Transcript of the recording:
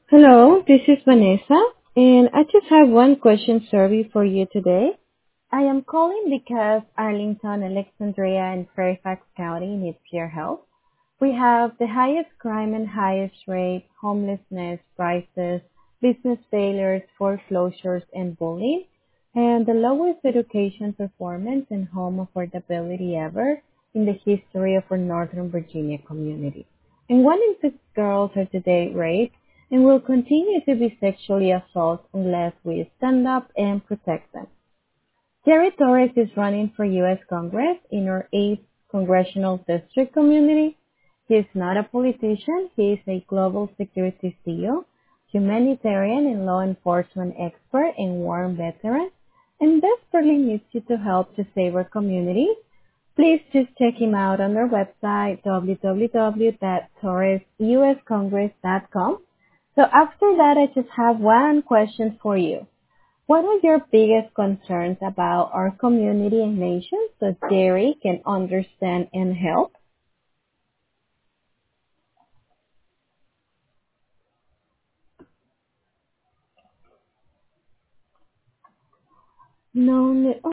Hello, this is Vanessa, and I just have one question survey for you today. I am calling because Arlington, Alexandria, and Fairfax County needs your help. We have the highest crime and highest rate, homelessness, prices, business failures, foreclosures, and bullying, and the lowest education performance and home affordability ever in the history of our Northern Virginia community. And 1 in 6 girls are today raped and will continue to be sexually assaulted unless we stand up and protect them. Jerry Torres is running for U.S. Congress in our 8th Congressional District community. He is not a politician. He is a global security CEO, humanitarian and law enforcement expert and war veteran, and desperately needs you to help to save our community. Please just check him out on their website, www.torresuscongress.com. So after that, I just have one question for you. What are your biggest concerns about our community and nation so Jerry can understand and help? No,